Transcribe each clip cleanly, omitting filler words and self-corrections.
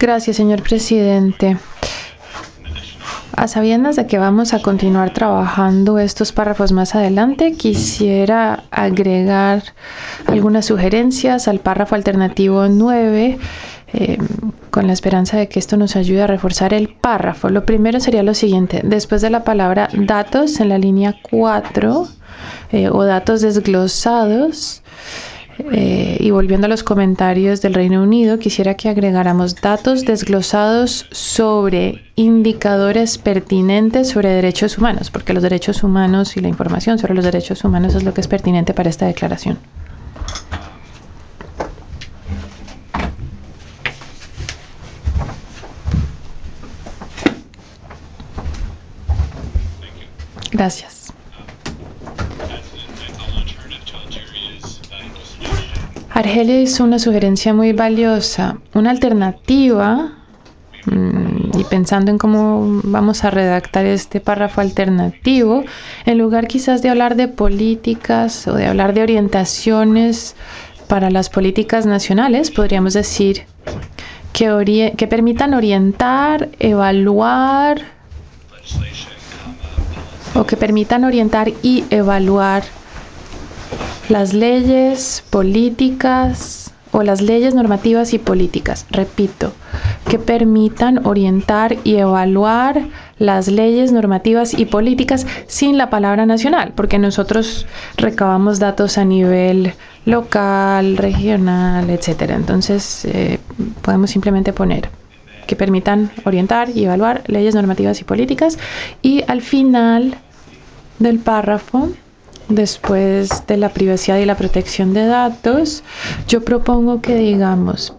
Gracias, señor presidente. A sabiendas de que vamos a continuar trabajando estos párrafos más adelante, quisiera agregar algunas sugerencias al párrafo alternativo 9, con la esperanza de que esto nos ayude a reforzar el párrafo. Lo primero sería lo siguiente: después de la palabra datos en la línea 4 o datos desglosados, y volviendo a los comentarios del Reino Unido, quisiera que agregáramos datos desglosados sobre indicadores pertinentes sobre derechos humanos, porque los derechos humanos y la información sobre los derechos humanos es lo que es pertinente para esta declaración. Gracias. Argelia hizo una sugerencia muy valiosa, una alternativa, y pensando en cómo vamos a redactar este párrafo alternativo, en lugar quizás de hablar de políticas o de hablar de orientaciones para las políticas nacionales, podríamos decir que permitan orientar, evaluar, o que permitan orientar y evaluar las leyes políticas o las leyes normativas y políticas. Repito, que permitan orientar y evaluar las leyes normativas y políticas sin la palabra nacional, porque nosotros recabamos datos a nivel local, regional, etcétera. Entonces, podemos simplemente poner que permitan orientar y evaluar leyes normativas y políticas, y al final del párrafo, después de la privacidad y la protección de datos, yo propongo que digamos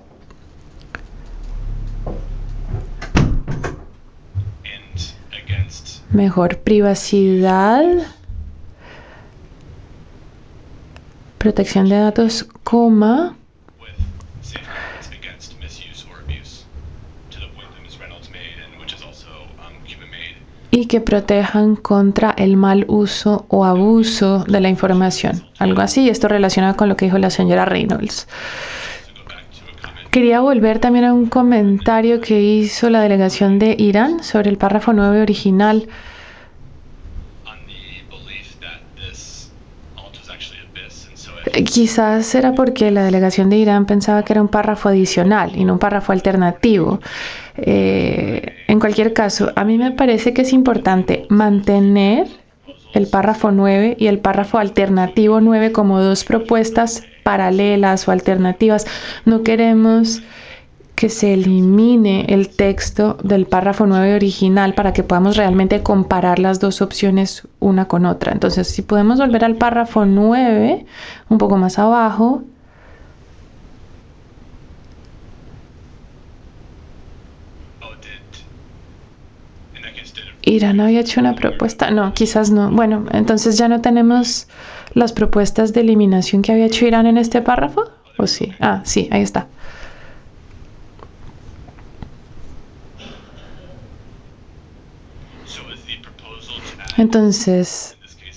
mejor privacidad, protección de datos, coma, y que protejan contra el mal uso o abuso de la información. Algo así, esto relacionado con lo que dijo la señora Reynolds. Quería volver también a un comentario que hizo la delegación de Irán sobre el párrafo 9 original. Quizás era porque la delegación de Irán pensaba que era un párrafo adicional y no un párrafo alternativo. En cualquier caso, a mí me parece que es importante mantener el párrafo 9 y el párrafo alternativo 9 como dos propuestas paralelas o alternativas. No queremos que se elimine el texto del párrafo 9 original para que podamos realmente comparar las dos opciones una con otra. Entonces, si podemos volver al párrafo 9, un poco más abajo, Irán había hecho una propuesta. No, quizás no. Bueno, entonces ya no tenemos las propuestas de eliminación que había hecho Irán en este párrafo. ¿O sí? Ah, sí, ahí está. Entonces,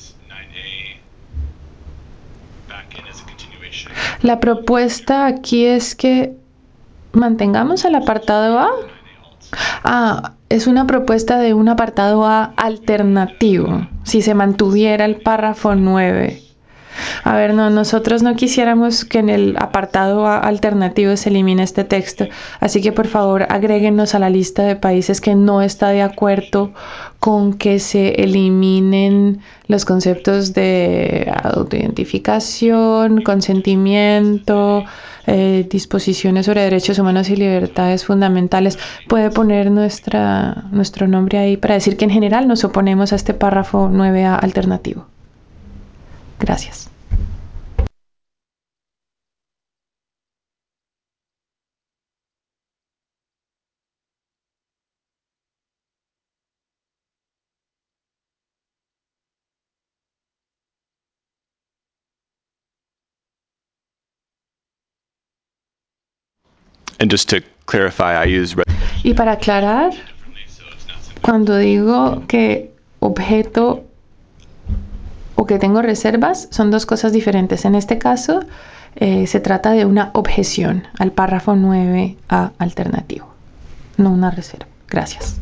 la propuesta aquí es que mantengamos el apartado A. Ah, es una propuesta de un apartado A alternativo, si se mantuviera el párrafo 9. A ver, no, nosotros no quisiéramos que en el apartado A alternativo se elimine este texto, así que por favor agréguenos a la lista de países que no está de acuerdo con que se eliminen los conceptos de autoidentificación, consentimiento, disposiciones sobre derechos humanos y libertades fundamentales. Puede poner nuestro nombre ahí para decir que en general nos oponemos a este párrafo 9A alternativo. Gracias. And just to clarify, I use Y para aclarar, cuando digo que objeto o que tengo reservas, son dos cosas diferentes. En este caso, se trata de una objeción al párrafo 9A alternativo. no una reserva. Gracias.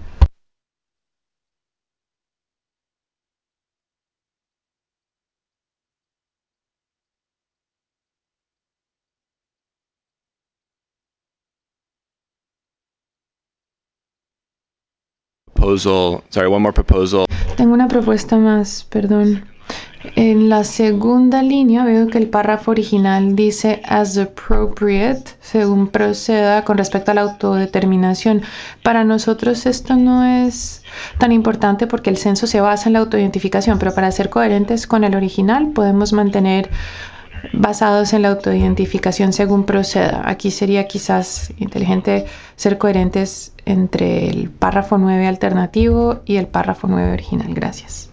Proposal. Sorry, one more proposal. Tengo una propuesta más, perdón. En la segunda línea veo que el párrafo original dice as appropriate, según proceda con respecto a la autodeterminación. Para nosotros esto no es tan importante porque el censo se basa en la autoidentificación, pero para ser coherentes con el original podemos mantener basados en la autoidentificación según proceda. Aquí sería quizás inteligente ser coherentes entre el párrafo 9 alternativo y el párrafo 9 original. Gracias.